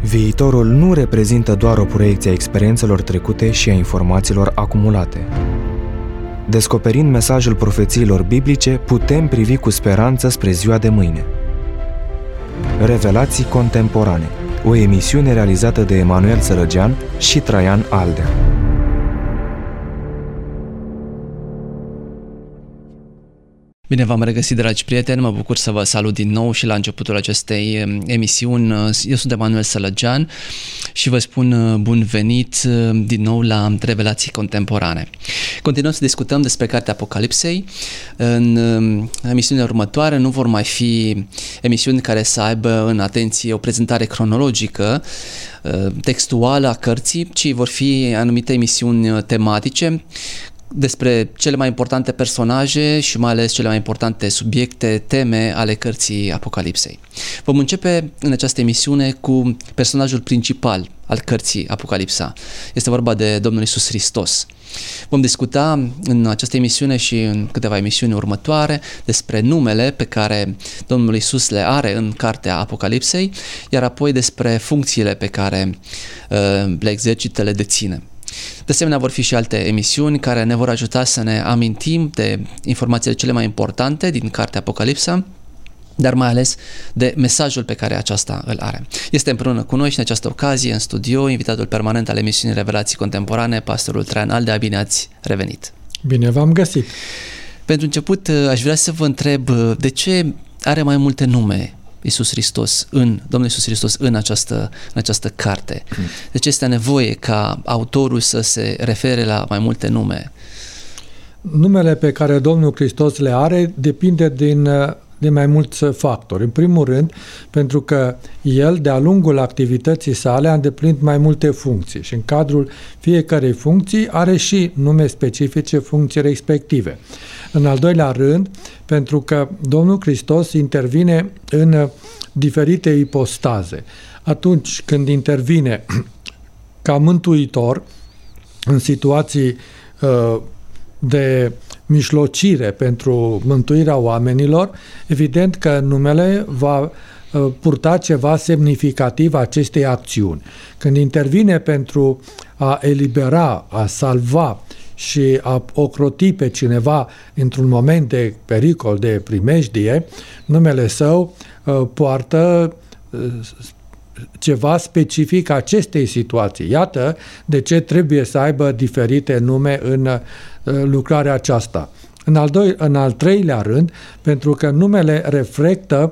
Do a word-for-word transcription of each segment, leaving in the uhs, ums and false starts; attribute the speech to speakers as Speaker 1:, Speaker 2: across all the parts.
Speaker 1: Viitorul nu reprezintă doar o proiecție a experiențelor trecute și a informațiilor acumulate. Descoperind mesajul profețiilor biblice, putem privi cu speranță spre ziua de mâine. Revelații contemporane, o emisiune realizată de Emanuel Sărăgean și Traian Aldea.
Speaker 2: Bine v-am regăsit, dragi prieteni, mă bucur să vă salut din nou și la începutul acestei emisiuni. Eu sunt Emanuel Sărăgean și vă spun bun venit din nou la Revelații Contemporane. Continuăm să discutăm despre Cartea Apocalipsei. În emisiunea următoare nu vor mai fi emisiuni care să aibă în atenție o prezentare cronologică, textuală a cărții, ci vor fi anumite emisiuni tematice despre cele mai importante personaje și mai ales cele mai importante subiecte, teme ale cărții Apocalipsei. Vom începe în această emisiune cu personajul principal al cărții Apocalipsa. Este vorba de Domnul Iisus Hristos. Vom discuta în această emisiune și în câteva emisiuni următoare despre numele pe care Domnul Iisus le are în cartea Apocalipsei, iar apoi despre funcțiile pe care uh, le exercită, le deține. De asemenea, vor fi și alte emisiuni care ne vor ajuta să ne amintim de informațiile cele mai importante din cartea Apocalipsa, dar mai ales de mesajul pe care aceasta îl are. Este împreună cu noi și în această ocazie, în studio, invitatul permanent al emisiunii Revelații Contemporane, pastorul Traian Aldea. Bine ați revenit!
Speaker 3: Bine v-am găsit! Pentru
Speaker 2: început, aș vrea să vă întreb de ce are mai multe nume Iisus Hristos, în, Domnul Iisus Hristos în această, în această carte. De ce este nevoie ca autorul să se refere la mai multe nume?
Speaker 3: Numele pe care Domnul Hristos le are depinde din, de mai mulți factori. În primul rând, pentru că El, de-a lungul activității sale, a îndeplinit mai multe funcții și în cadrul fiecărei funcții are și nume specifice funcții respective. În al doilea rând, pentru că Domnul Hristos intervine în diferite ipostaze. Atunci când intervine ca mântuitor în situații uh, de mijlocire pentru mântuirea oamenilor, evident că numele va uh, purta ceva semnificativ acestei acțiuni. Când intervine pentru a elibera, a salva și a ocroti pe cineva într-un moment de pericol, de primejdie, numele său uh, poartă uh, ceva specific acestei situații. Iată de ce trebuie să aibă diferite nume în uh, lucrarea aceasta. În al, doi, în al treilea rând, pentru că numele reflectă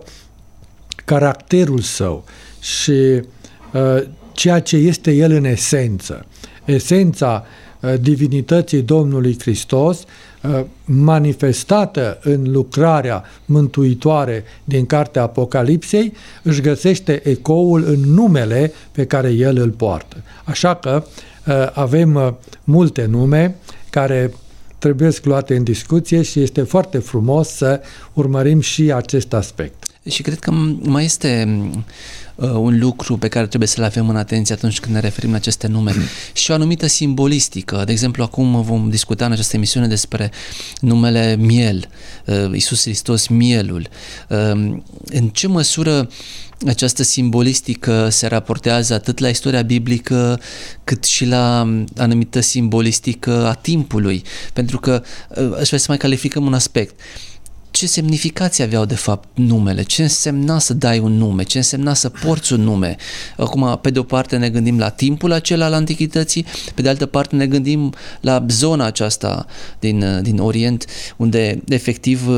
Speaker 3: caracterul său și uh, ceea ce este el în esență. Esența divinității Domnului Hristos, manifestată în lucrarea mântuitoare din cartea Apocalipsei, își găsește ecoul în numele pe care El îl poartă. Așa că avem multe nume care trebuie luate în discuție și este foarte frumos să urmărim și acest aspect.
Speaker 2: Și cred că mai este uh, un lucru pe care trebuie să-l avem în atenție atunci când ne referim la aceste nume și o anumită simbolistică. De exemplu, acum vom discuta în această emisiune despre numele miel, uh, Iisus Hristos, mielul. Uh, în ce măsură această simbolistică se raportează atât la istoria biblică cât și la anumită simbolistică a timpului? Pentru că uh, aș vrea să mai calificăm un aspect. Ce semnificație aveau de fapt numele? Ce însemna să dai un nume? Ce însemna să porți un nume? Acum, pe de o parte ne gândim la timpul acela al antichității, pe de altă parte ne gândim la zona aceasta din, din Orient, unde efectiv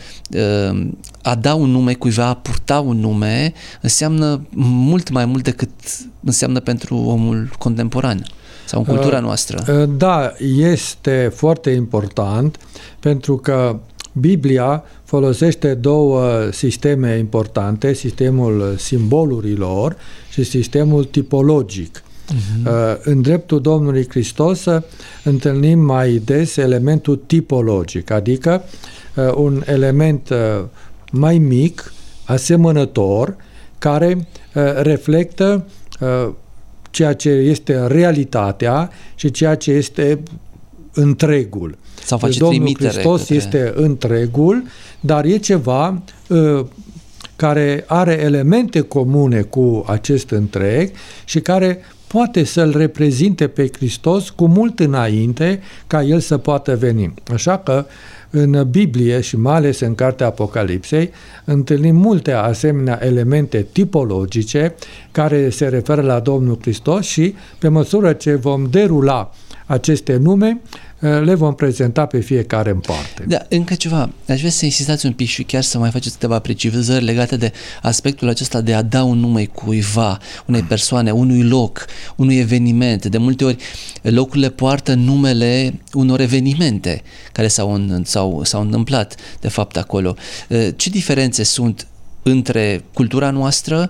Speaker 2: a da un nume cuiva, a purta un nume, înseamnă mult mai mult decât înseamnă pentru omul contemporan sau în cultura noastră.
Speaker 3: Da, este foarte important pentru că Biblia folosește două sisteme importante, sistemul simbolurilor și sistemul tipologic. Uh-huh. În dreptul Domnului Hristos întâlnim mai des elementul tipologic, adică un element mai mic, asemănător, care reflectă ceea ce este realitatea și ceea ce este întregul.
Speaker 2: Sau face
Speaker 3: Domnul
Speaker 2: trimitere
Speaker 3: Hristos
Speaker 2: către...
Speaker 3: este întregul, dar e ceva uh, care are elemente comune cu acest întreg și care poate să-L reprezinte pe Hristos cu mult înainte ca El să poată veni. Așa că în Biblie și mai ales în Cartea Apocalipsei întâlnim multe asemenea elemente tipologice care se referă la Domnul Hristos și pe măsură ce vom derula aceste nume, le vom prezenta pe fiecare în parte.
Speaker 2: Da, încă ceva. Aș vrea să insistați un pic și chiar să mai faceți câteva precizări legate de aspectul acesta de a da un nume cuiva, unei persoane, unui loc, unui eveniment. De multe ori locurile poartă numele unor evenimente care s-au, s-au, s-au întâmplat de fapt acolo. Ce diferențe sunt între cultura noastră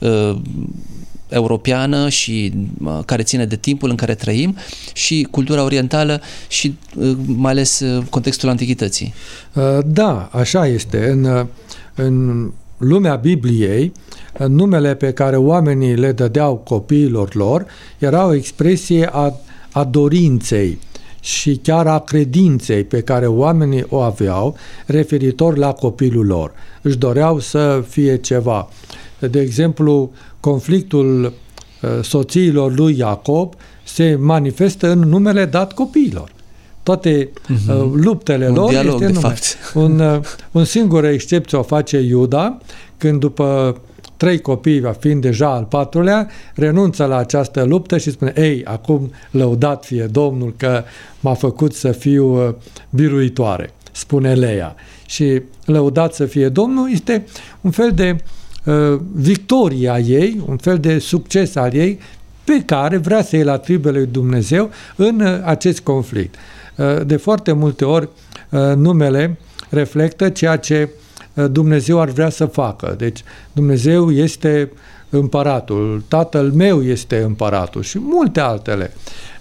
Speaker 2: europeană și care ține de timpul în care trăim și cultura orientală și mai ales contextul antichității?
Speaker 3: Da, așa este. În, în lumea Bibliei, numele pe care oamenii le dădeau copiilor lor era o expresie a, a dorinței și chiar a credinței pe care oamenii o aveau referitor la copilul lor. Își doreau să fie ceva. De exemplu, conflictul soțiilor lui Iacob se manifestă în numele dat copiilor. Toate uh-huh. luptele un lor
Speaker 2: dialog,
Speaker 3: este nume. Un, un singură excepție o face Iuda, când după trei copii, fiind deja al patrulea, renunță la această luptă și spune: ei, acum lăudat fie Domnul că m-a făcut să fiu biruitoare, spune Leia. Și lăudat să fie Domnul este un fel de uh, victoria ei, un fel de succes al ei pe care vrea să îl atribuie lui Dumnezeu în uh, acest conflict. Uh, de foarte multe ori uh, numele reflectă ceea ce Dumnezeu ar vrea să facă. Deci Dumnezeu este împăratul, Tatăl meu este împăratul și multe altele.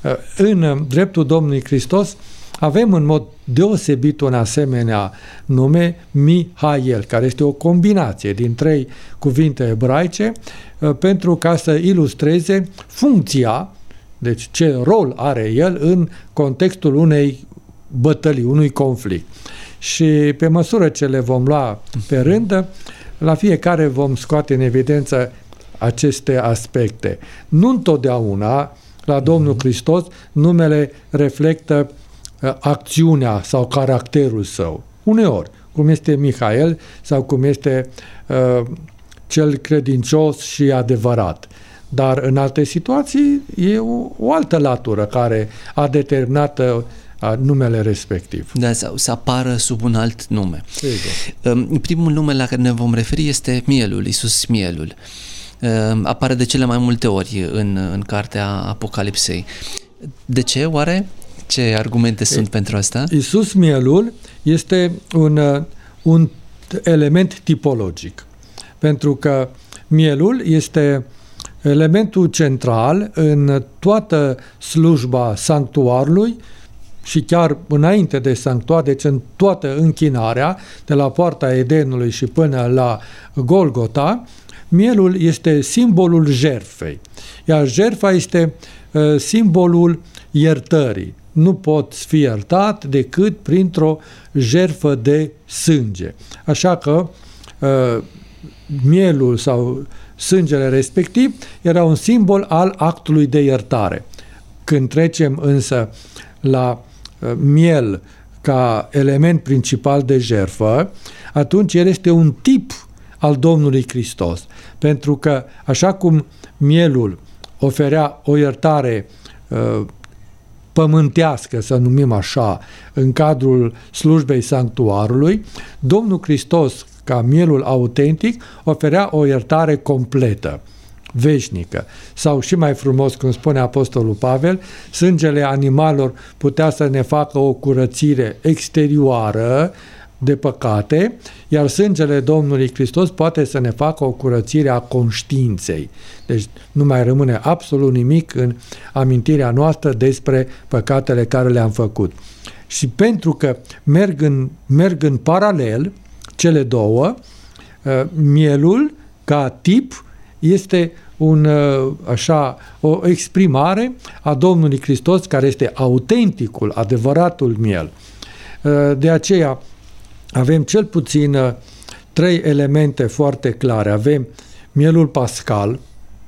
Speaker 3: În dreptul Domnului Hristos avem în mod deosebit un asemenea nume, Mihael, care este o combinație din trei cuvinte ebraice pentru ca să ilustreze funcția, deci ce rol are el în contextul unei bătălii, unui conflict. Și pe măsură ce le vom lua pe rând, la fiecare vom scoate în evidență aceste aspecte. Nu întotdeauna la Domnul Hristos numele reflectă uh, acțiunea sau caracterul său. Uneori, cum este Mihael sau cum este uh, cel credincios și adevărat. Dar în alte situații e o, o altă latură care a determinat uh, numele respectiv.
Speaker 2: Da, sau să apară sub un alt nume.
Speaker 3: Sigur.
Speaker 2: Primul nume la care ne vom referi este Mielul, Iisus Mielul. Apare de cele mai multe ori în, în cartea Apocalipsei. De ce, oare? Ce argumente sunt e, pentru asta?
Speaker 3: Iisus Mielul este un, un element tipologic, pentru că mielul este elementul central în toată slujba sanctuarului și chiar înainte de sanctuar, deci în toată închinarea, de la poarta Edenului și până la Golgota, mielul este simbolul jertfei, iar jertfa este uh, simbolul iertării. Nu poți fi iertat decât printr-o jertfă de sânge. Așa că uh, mielul sau sângele respectiv era un simbol al actului de iertare. Când trecem însă la miel ca element principal de jertfă, atunci el este un tip al Domnului Hristos. Pentru că așa cum mielul oferea o iertare uh, pământească, să numim așa, în cadrul slujbei sanctuarului, Domnul Hristos, ca mielul autentic, oferea o iertare completă, veșnică. Sau și mai frumos, cum spune Apostolul Pavel, sângele animalelor putea să ne facă o curățire exterioară de păcate, iar sângele Domnului Hristos poate să ne facă o curățire a conștiinței. Deci nu mai rămâne absolut nimic în amintirea noastră despre păcatele care le-am făcut. Și pentru că merg în, merg în paralel cele două, mielul ca tip este un, așa, o exprimare a Domnului Hristos care este autenticul, adevăratul miel. De aceea avem cel puțin trei elemente foarte clare. Avem mielul pascal,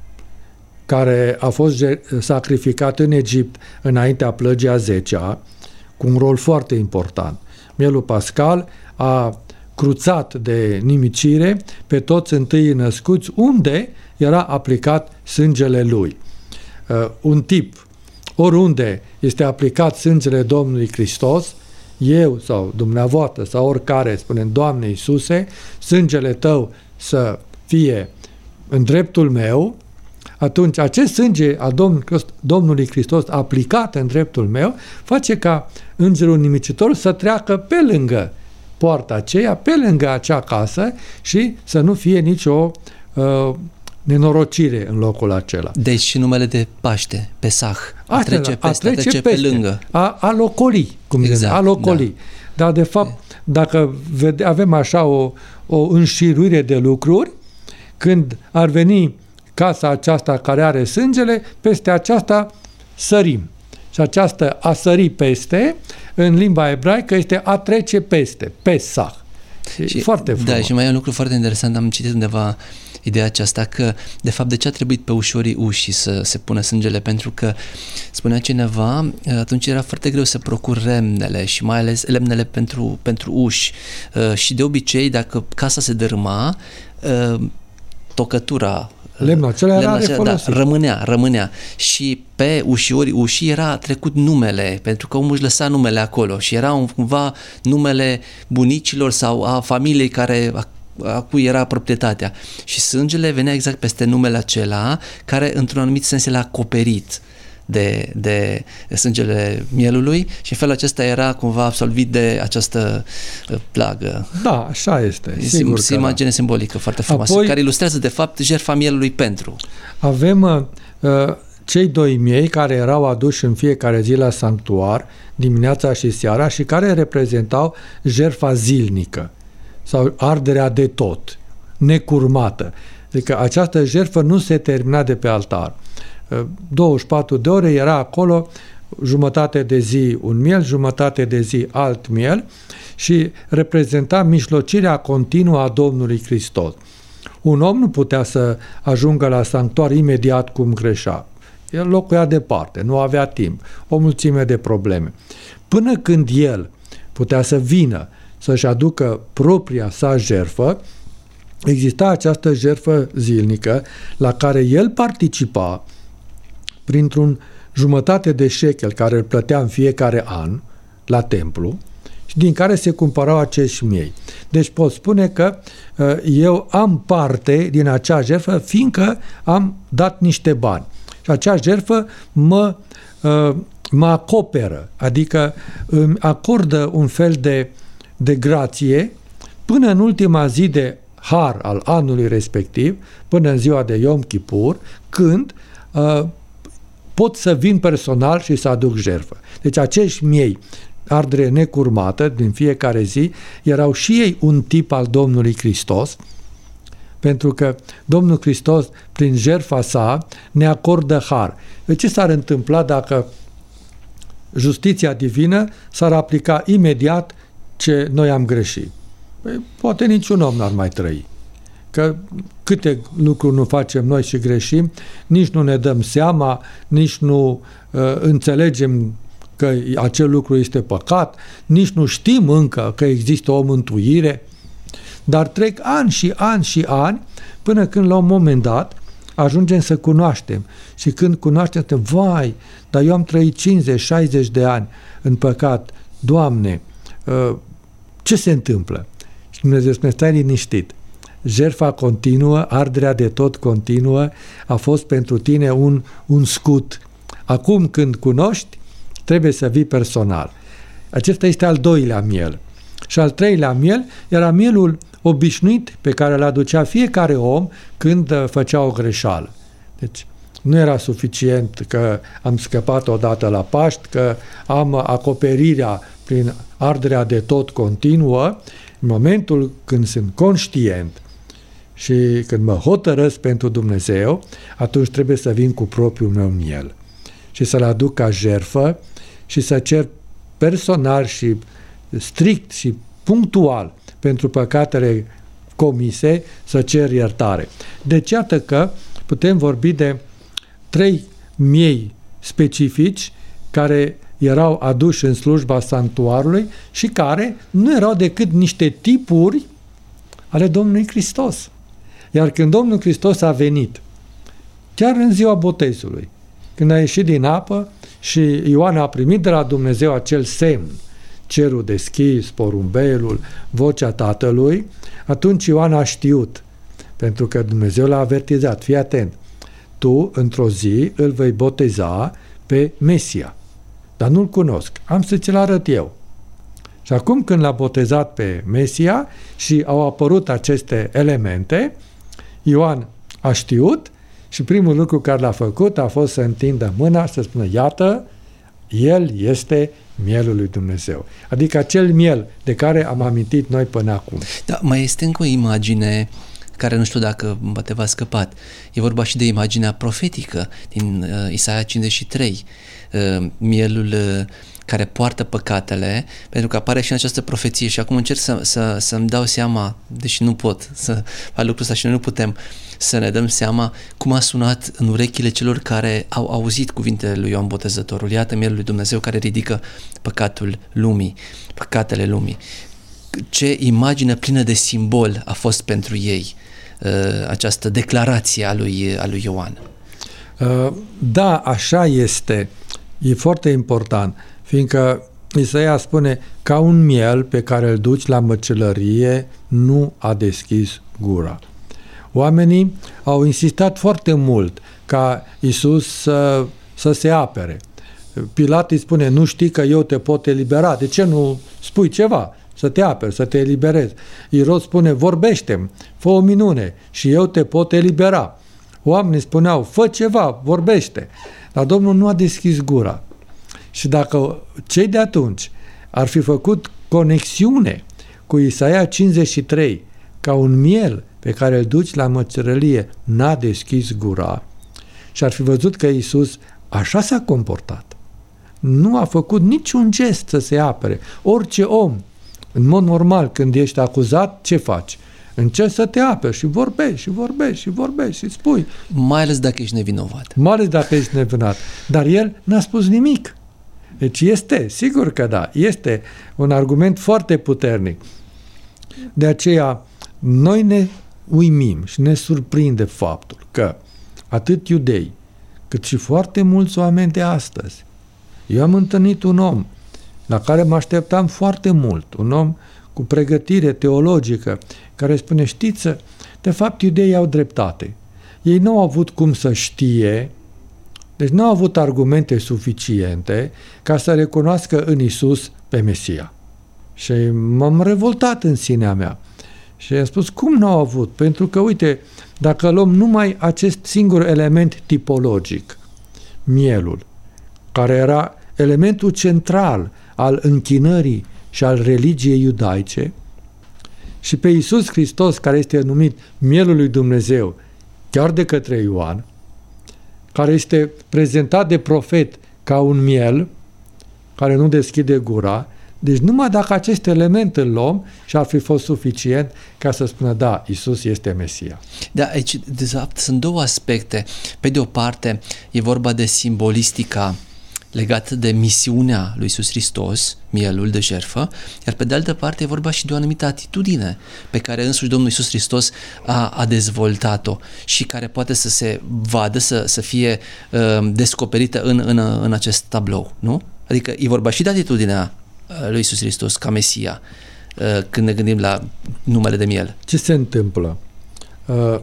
Speaker 3: care a fost sacrificat în Egipt înaintea plăgii a zecea, cu un rol foarte important. Mielul pascal a cruțat de nimicire pe toți întâi născuți, unde era aplicat sângele lui. Uh, un tip, oriunde este aplicat sângele Domnului Hristos, eu sau dumneavoastră sau oricare, spunem, Doamne Iisuse, sângele tău să fie în dreptul meu, atunci acest sânge a Domnului Hristos aplicat în dreptul meu face ca îngerul nimicitor să treacă pe lângă poarta aceea, pe lângă acea casă și să nu fie nicio uh, nenorocire în locul acela.
Speaker 2: Deci și numele de Paște, Pesach, a,
Speaker 3: a
Speaker 2: trece peste, a
Speaker 3: trece,
Speaker 2: trece
Speaker 3: peste,
Speaker 2: pe lângă.
Speaker 3: A, a locoli, cum exact, zicem, a locoli. Da. Dar de fapt, dacă vede, avem așa o, o înșiruire de lucruri, când ar veni casa aceasta care are sângele, peste aceasta sărim. Și aceasta a sări peste, în limba ebraică, este a trece peste, Pesach. Și, foarte frumos.
Speaker 2: Da, și mai e un lucru foarte interesant, am citit undeva ideea aceasta că, de fapt, de ce a trebuit pe ușorii ușii să se pună sângele? Pentru că, spunea cineva, atunci era foarte greu să procur lemnele și mai ales lemnele pentru, pentru uși. Și de obicei, dacă casa se dărâma, tocătura
Speaker 3: lemnul acela era
Speaker 2: da, rămânea, rămânea. Și pe ușiorii ușii era trecut numele, pentru că omul își lăsa numele acolo și era un, cumva numele bunicilor sau a familiei care a, a cui era proprietatea. Și sângele venea exact peste numele acela, care într-un anumit sens l-a acoperit de, de sângele mielului și în felul acesta era cumva absolvit de această plagă.
Speaker 3: Da, așa este.
Speaker 2: Sigur e o imagine da. simbolică foarte frumoasă, apoi, care ilustrează de fapt jertfa mielului pentru.
Speaker 3: Avem uh, cei doi miei care erau aduși în fiecare zi la sanctuar, dimineața și seara, și care reprezentau jertfa zilnică sau arderea de tot, necurmată. Adică această jertfă nu se termina de pe altar. douăzeci și patru de ore era acolo, jumătate de zi un miel, jumătate de zi alt miel și reprezenta mijlocirea continuă a Domnului Hristos. Un om nu putea să ajungă la sanctuar imediat cum greșea. El locuia departe, nu avea timp, o mulțime de probleme. Până când el putea să vină să-și aducă propria sa jertfă, exista această jertfă zilnică la care el participa printr-un jumătate de șekel care îl plătea în fiecare an la templu și din care se cumpărau acești miei. Deci pot spune că uh, eu am parte din acea jertfă fiindcă am dat niște bani. Și acea jertfă mă, uh, mă acoperă, adică îmi acordă un fel de, de grație până în ultima zi de har al anului respectiv, până în ziua de Yom Kippur, când uh, pot să vin personal și să aduc jertfă. Deci acești miei, ardere necurmată din fiecare zi, erau și ei un tip al Domnului Hristos, pentru că Domnul Hristos, prin jertfa sa, ne acordă har. De ce s-ar întâmpla dacă justiția divină s-ar aplica imediat ce noi am greșit? Păi, poate niciun om n-ar mai trăi. Că câte lucruri nu facem noi și greșim, nici nu ne dăm seama, nici nu uh, înțelegem că acel lucru este păcat, nici nu știm încă că există o mântuire, dar trec ani și ani și ani până când la un moment dat ajungem să cunoaștem. Și când cunoaștem, vai, dar eu am trăit cincizeci șaizeci de ani în păcat, Doamne, uh, ce se întâmplă? Și Dumnezeu spune, stai liniștit. Jertfa continuă, arderea de tot continuă, a fost pentru tine un, un scut. Acum când cunoști, trebuie să vii personal. Acesta este al doilea miel. Și al treilea miel era mielul obișnuit pe care îl aducea fiecare om când făcea o greșeală. Deci nu era suficient că am scăpat odată la Paști, că am acoperirea prin arderea de tot continuă. În momentul când sunt conștient și când mă hotărăsc pentru Dumnezeu, atunci trebuie să vin cu propriul meu miel și să-l aduc ca jertfă și să cer personal și strict și punctual pentru păcatele comise să cer iertare. Deci iată că putem vorbi de trei miei specifici care erau aduși în slujba sanctuarului și care nu erau decât niște tipuri ale Domnului Hristos. Iar când Domnul Hristos a venit, chiar în ziua botezului, când a ieșit din apă și Ioan a primit de la Dumnezeu acel semn, cerul deschis, porumbelul, vocea Tatălui, atunci Ioan a știut, pentru că Dumnezeu l-a avertizat, fii atent, tu într-o zi îl vei boteza pe Mesia, dar nu-l cunosc, am să ți-l arăt eu. Și acum când l-a botezat pe Mesia și au apărut aceste elemente, Ioan a știut și primul lucru care l-a făcut a fost să întindă mâna și să spună, iată, el este mielul lui Dumnezeu. Adică acel miel de care am amintit noi până acum.
Speaker 2: Da, mai este încă o imagine care nu știu dacă te v-a scăpat. E vorba și de imaginea profetică din uh, Isaia cincizeci și trei. Uh, mielul uh, care poartă păcatele, pentru că apare și în această profeție și acum încerc să, să, să-mi dau seama, deși nu pot să fac lucrul ăsta și noi nu putem să ne dăm seama cum a sunat în urechile celor care au auzit cuvintele lui Ioan Botezătorul. Iată mielul lui Dumnezeu care ridică păcatul lumii, păcatele lumii. Ce imagine plină de simbol a fost pentru ei această declarație a lui, a lui Ioan.
Speaker 3: Da, așa este. E foarte important, fiindcă Isaia spune, ca un miel pe care îl duci la măcelărie, nu a deschis gura. Oamenii au insistat foarte mult ca Iisus să, să se apere. Pilat îi spune, nu știi că eu te pot elibera, de ce nu spui ceva? Să te aperi, să te eliberezi. Irod spune, vorbește-mi, fă o minune și eu te pot elibera. Oamenii spuneau, fă ceva, vorbește. Dar Domnul nu a deschis gura. Și dacă cei de atunci ar fi făcut conexiune cu Isaia cincizeci și trei, ca un miel pe care îl duci la măcelărie, n-a deschis gura, și ar fi văzut că Iisus așa s-a comportat. Nu a făcut niciun gest să se apere. Orice om, în mod normal, când ești acuzat, ce faci? Încerci să te aperi și vorbești, și vorbești, și vorbești, și spui.
Speaker 2: Mai ales dacă ești nevinovat.
Speaker 3: Mai ales dacă ești nevinovat. Dar el n-a spus nimic. Deci este, sigur că da, este un argument foarte puternic. De aceea, noi ne uimim și ne surprinde faptul că atât iudei, cât și foarte mulți oameni de astăzi. Eu am întâlnit un om la care mă așteptam foarte mult, un om cu pregătire teologică, care spune, știți, de fapt iudeii au dreptate. Ei nu au avut cum să știe, deci nu au avut argumente suficiente ca să recunoască în Iisus pe Mesia. Și m-am revoltat în sinea mea. Și am spus, cum nu au avut? Pentru că, uite, dacă luăm numai acest singur element tipologic, mielul, care era elementul central al închinării și al religiei iudaice, și pe Iisus Hristos, care este numit mielul lui Dumnezeu, chiar de către Ioan, care este prezentat de profet ca un miel care nu deschide gura, deci numai dacă acest element îl luăm și ar fi fost suficient ca să spună, da, Iisus este Mesia.
Speaker 2: Da, aici, de fapt, sunt două aspecte. Pe de o parte, e vorba de simbolistica legată de misiunea lui Iisus Hristos, mielul de jertfă, iar pe de altă parte e vorba și de o anumită atitudine pe care însuși Domnul Iisus Hristos a, a dezvoltat-o și care poate să se vadă, să, să fie uh, descoperită în, în, în acest tablou, nu? Adică e vorba și de atitudinea lui Iisus Hristos ca Mesia, uh, când ne gândim la numele de miel.
Speaker 3: Ce se întâmplă? Uh,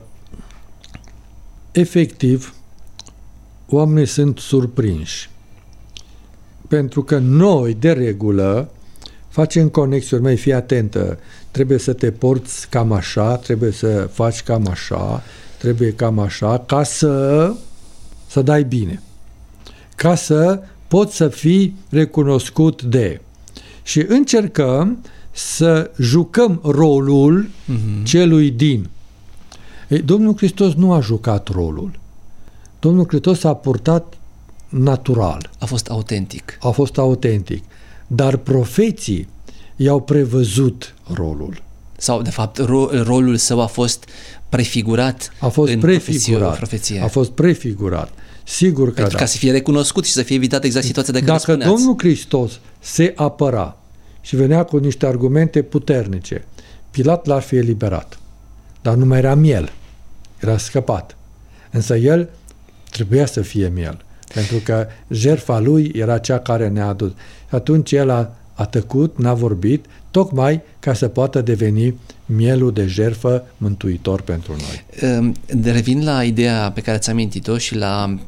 Speaker 3: efectiv, oamenii sunt surprinși. Pentru că noi, de regulă, facem conexiuni. Măi, fii atentă, trebuie să te porți cam așa, trebuie să faci cam așa, trebuie cam așa, ca să, să dai bine. Ca să poți să fii recunoscut de. Și încercăm să jucăm rolul uh-huh. celui din. Ei, Domnul Hristos nu a jucat rolul. Domnul Hristos a purtat natural.
Speaker 2: A fost autentic.
Speaker 3: A fost autentic. Dar profeții i-au prevăzut rolul.
Speaker 2: Sau, de fapt, ro- rolul său a fost prefigurat
Speaker 3: a fost
Speaker 2: în
Speaker 3: prefigurat,
Speaker 2: profeție.
Speaker 3: A fost prefigurat. Sigur că
Speaker 2: Pentru
Speaker 3: da.
Speaker 2: ca să fie recunoscut și să fie evitat exact situația de care
Speaker 3: Dacă
Speaker 2: spuneați.
Speaker 3: Domnul Hristos se apăra și venea cu niște argumente puternice, Pilat l-ar fi eliberat. Dar nu mai era miel. Era scăpat. Însă el trebuia să fie miel. Pentru că jertfa lui era cea care ne-a adus. Atunci el a, a tăcut, n-a vorbit, tocmai ca să poată deveni mielul de jertfă mântuitor pentru noi.
Speaker 2: Revin la ideea pe care ați amintit-o și la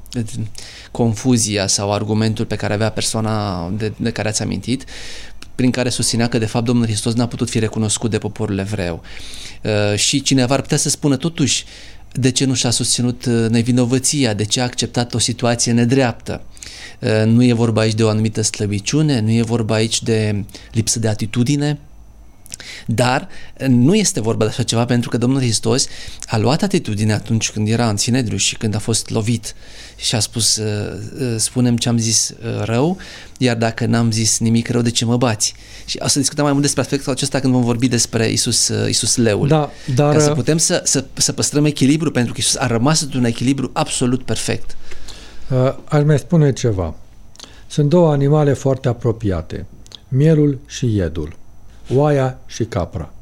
Speaker 2: confuzia sau argumentul pe care avea persoana de, de care ați amintit, prin care susținea că de fapt Domnul Hristos n-a putut fi recunoscut de poporul evreu. Și cineva ar putea să spună totuși de ce nu și-a susținut nevinovăția, de ce a acceptat o situație nedreaptă. Nu e vorba aici de o anumită slăbiciune, nu e vorba aici de lipsă de atitudine, dar nu este vorba de așa ceva, pentru că Domnul Hristos a luat atitudine atunci când era în Sinedriu și când a fost lovit și a spus, spune-mi ce am zis rău, iar dacă n-am zis nimic rău, de ce mă bați? Și o să discutăm mai mult despre aspectul acesta când vom vorbi despre Iisus, Iisus Leul.
Speaker 3: Da, dar...
Speaker 2: Ca să putem să, să, să păstrăm echilibru, pentru că Iisus a rămas într-un echilibru absolut perfect.
Speaker 3: Uh, aș mai spune ceva. Sunt două animale foarte apropiate, mielul și iedul, oaia și capra.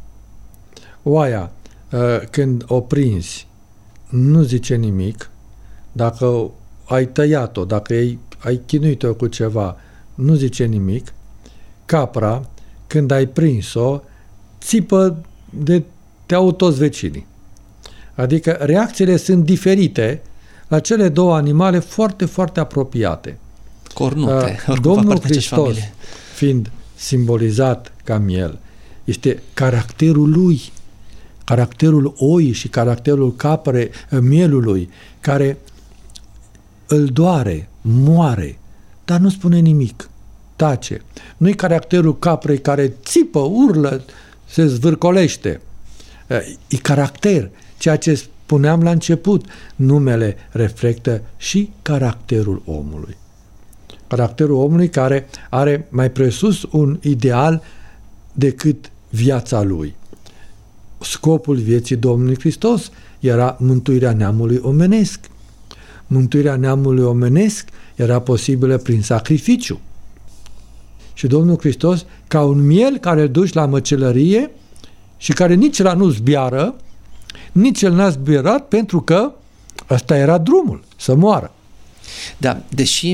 Speaker 3: Oaia, uh, când o prinzi, nu zice nimic. Dacă ai tăiat-o, dacă ai, ai chinuit-o cu ceva, nu zice nimic. Capra, când ai prins-o, țipă de te au toți vecinii. Adică reacțiile sunt diferite la cele două animale foarte, foarte apropiate.
Speaker 2: Cornute.
Speaker 3: Uh, Domnul Hristos, fiind simbolizat ca miel, este caracterul lui, caracterul oii și caracterul capre, mielului, care îl doare, moare, dar nu spune nimic, tace. Nu-i caracterul caprei care țipă, urlă, se zvârcolește. E caracter, ceea ce spuneam la început, numele reflectă și caracterul omului. Caracterul omului care are mai presus un ideal decât viața lui. Scopul vieții Domnului Hristos era mântuirea neamului omenesc. Mântuirea neamului omenesc era posibilă prin sacrificiu. Și Domnul Hristos, ca un miel care îl duci la măcelărie și care nici la nu zbiară, nici el n-a zbierat, pentru că ăsta era drumul, să moară.
Speaker 2: Da, deși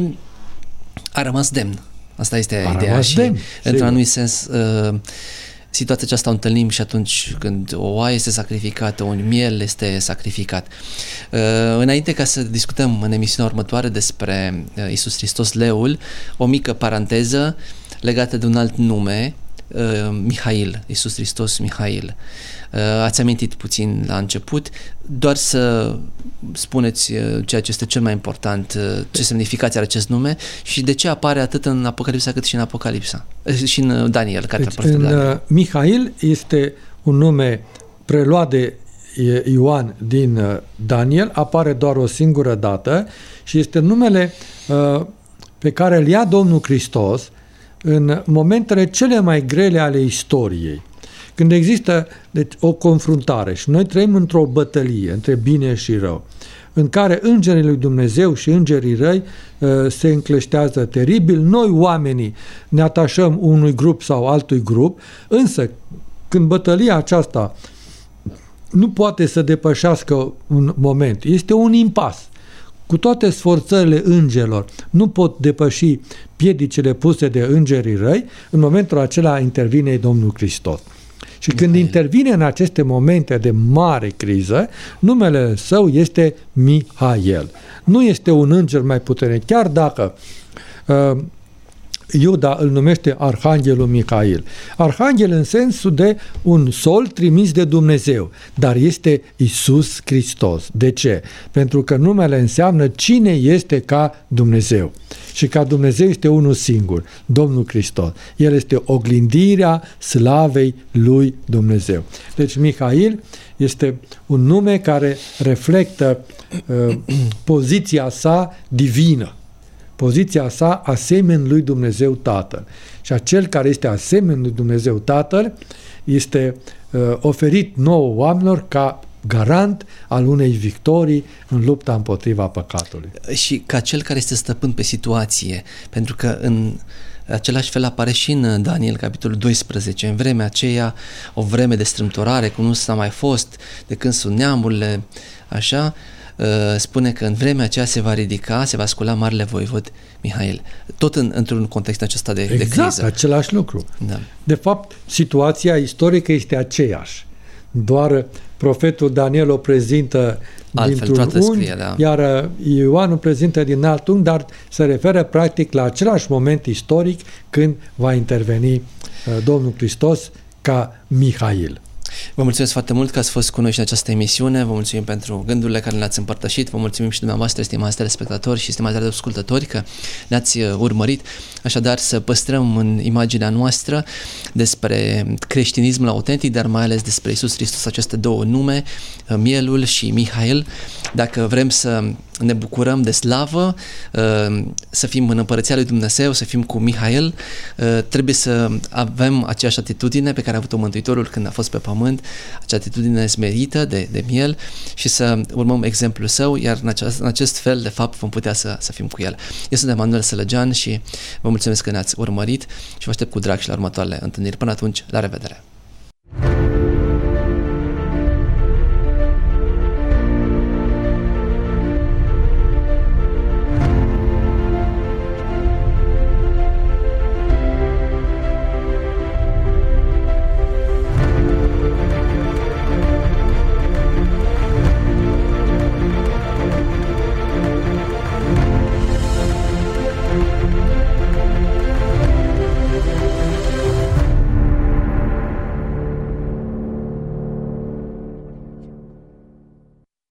Speaker 2: a rămas demn. Asta este
Speaker 3: a
Speaker 2: ideea și,
Speaker 3: demn,
Speaker 2: într-un anumit sens, uh, situația aceasta o întâlnim și atunci când o oaie este sacrificată, un miel este sacrificat. Uh, înainte ca să discutăm în emisiunea următoare despre uh, Iisus Hristos Leul, o mică paranteză legată de un alt nume, uh, Mihail, Iisus Hristos Mihail. Uh, ați amintit puțin la început, doar să spuneți uh, ceea ce este cel mai important, uh, ce semnificație are acest nume și de ce apare atât în Apocalipsa cât și în Apocalipsa, uh, și în Daniel. Care
Speaker 3: deci, în Daniel. Mihail este un nume preluat de Ioan din Daniel, apare doar o singură dată și este numele uh, pe care îl ia Domnul Hristos în momentele cele mai grele ale istoriei. Când există deci, o confruntare și noi trăim într-o bătălie între bine și rău, în care îngerii lui Dumnezeu și îngerii răi uh, se încleștează teribil, noi oamenii ne atașăm unui grup sau altui grup, însă când bătălia aceasta nu poate să depășească un moment, este un impas. Cu toate sforțările îngerilor, nu pot depăși piedicile puse de îngerii răi, în momentul acela intervine Domnul Hristos. Și când Mihail. intervine în aceste momente de mare criză, numele său este Mihail. Nu este un înger mai puternic, chiar dacă uh, Iuda îl numește Arhanghelul Mihail. Arhanghel în sensul de un sol trimis de Dumnezeu, dar este Iisus Hristos. De ce? Pentru că numele înseamnă cine este ca Dumnezeu. Și ca Dumnezeu este unul singur, Domnul Hristos. El este oglindirea slavei lui Dumnezeu. Deci Mihail este un nume care reflectă uh, poziția sa divină. Poziția sa asemeni lui Dumnezeu Tatăl. Și acel care este asemeni lui Dumnezeu Tatăl este oferit nouă oamenilor ca garant al unei victorii în lupta împotriva păcatului.
Speaker 2: Și ca cel care este stăpân pe situație, pentru că în același fel apare și în Daniel, capitolul doisprezece, în vremea aceea, o vreme de strâmtorare, cum nu s-a mai fost de când sunt neamurile, așa, spune că în vremea aceea se va ridica, se va scula marele voivod Mihail. Tot în, într-un context acesta de,
Speaker 3: exact,
Speaker 2: de criză.
Speaker 3: Exact, același lucru.
Speaker 2: Da.
Speaker 3: De fapt, situația istorică este aceeași. Doar profetul Daniel o prezintă dintr-un unghi, scrie, da. Iar Ioan o prezintă din alt unghi, dar se referă practic la același moment istoric când va interveni uh, Domnul Hristos ca Mihail.
Speaker 2: Vă mulțumesc foarte mult că ați fost cu noi și în această emisiune, vă mulțumim pentru gândurile care le-ați împărtășit, vă mulțumim și dumneavoastră, stimați telespectatori și stimați ascultători, că ne-ați urmărit. Așadar, să păstrăm în imaginea noastră despre creștinismul autentic, dar mai ales despre Iisus Hristos, aceste două nume, Mielul și Mihail. Dacă vrem să ne bucurăm de slavă, să fim în Împărăția lui Dumnezeu, să fim cu Mihail, trebuie să avem aceeași atitudine pe care a avut-o Mântuitorul când a fost pe pământ, acea atitudine smerită de, de miel și să urmăm exemplul său, iar în acest, în acest fel, de fapt, vom putea să, să fim cu el. Eu sunt Emanuel Sălăgean și vă mulțumesc că ne-ați urmărit și vă aștept cu drag și la următoarele întâlniri. Până atunci, la revedere!